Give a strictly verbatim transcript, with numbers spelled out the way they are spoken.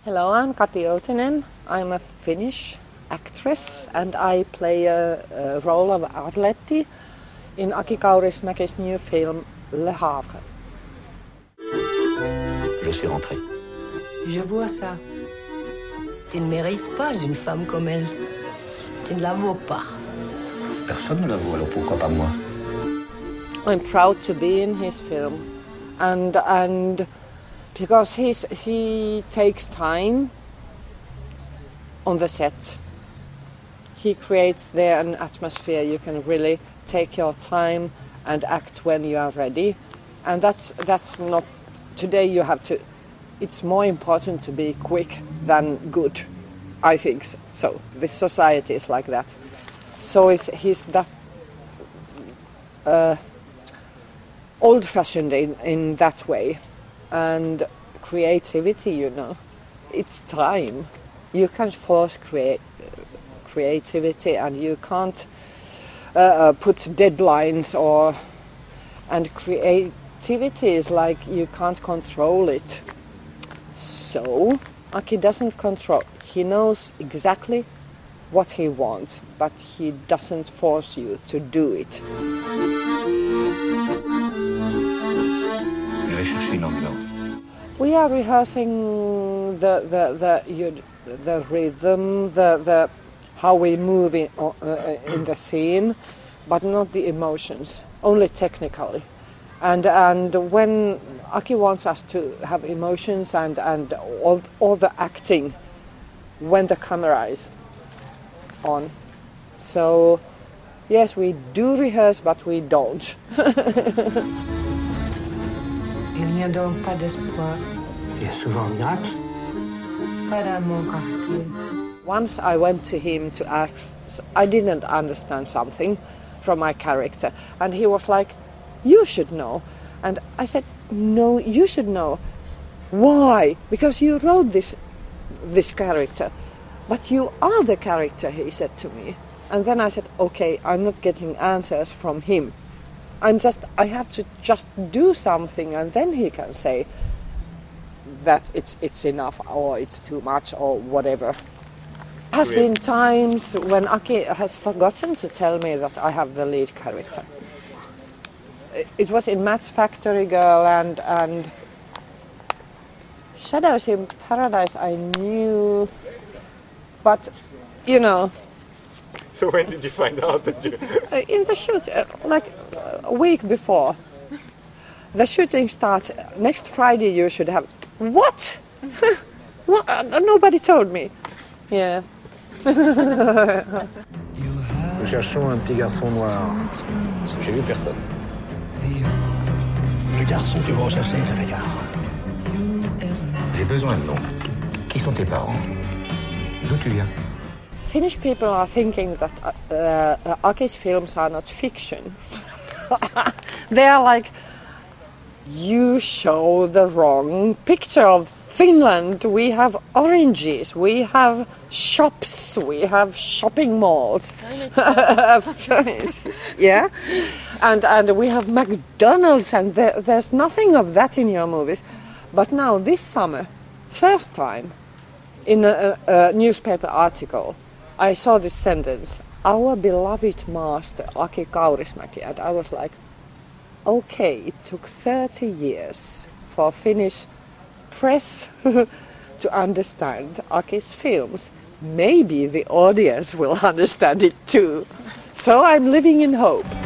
Hello, I'm Kati Outinen. I'm a Finnish actress and I play a, a role of Arletti in Aki Kaurismäki's new film Le Havre. Je suis rentré. Je vois ça. Tu ne mérites pas une femme comme elle. Tu ne la vaux pas. Personne ne la vaut, alors pourquoi pas moi? I'm proud to be in his film, and and because he's he takes time on the set. He creates there an atmosphere you can really take your time and act when you are ready, and that's that's not today. You have to. It's more important to be quick than good, I think. So this society is like that. So it's, he's that uh, old-fashioned in, in that way. And creativity, you know, it's time. You can't force create, creativity and you can't uh, put deadlines or... And creativity is like you can't control it. So Aki doesn't control. He knows exactly what he wants, but he doesn't force you to do it. Je vais chercher une ambulance. We are rehearsing the the the you, the rhythm, the the how we move in uh, in the scene, but not the emotions, only technically. And and when Aki wants us to have emotions and and all all the acting when the camera is on. So, yes, we do rehearse, but we don't. Il n'y a donc pas d'espoir. Il y a souvent un miracle. Pas dans mon quartier. Once I went to him to ask, I didn't understand something from my character, and he was like, "You should know." And I said, "No, you should know." Why? Because you wrote this this character. But you are the character, he said to me. And then I said, okay, I'm not getting answers from him. I'm just, I have to just do something and then he can say that it's it's enough or it's too much or whatever. There has been times when Aki has forgotten to tell me that I have the lead character. It was in Matt's Factory Girl and, and Shadows in Paradise I knew. But, you know... So when did you find out that you... in the shoot, uh, like uh, a week before. The shooting starts next Friday you should have... What? What? Uh, nobody told me. Yeah. Nous cherchons un petit garçon noir. J'ai vu personne. Le garçon qui va chasser à la gare. J'ai besoin de nom. Qui sont tes parents? D'où tu viens? Finnish people are thinking that uh, uh, Aki's films are not fiction. They are like, you show the wrong picture of Finland. We have oranges, we have shops, we have shopping malls. Yeah, and and we have McDonald's, and there, there's nothing of that in your movies. But now this summer, first time, in a, a newspaper article, I saw this sentence, our beloved master, Aki Kaurismäki, and I was like, okay, it took thirty years for Finnish press to understand Aki's films. Maybe the audience will understand it too. So I'm living in hope.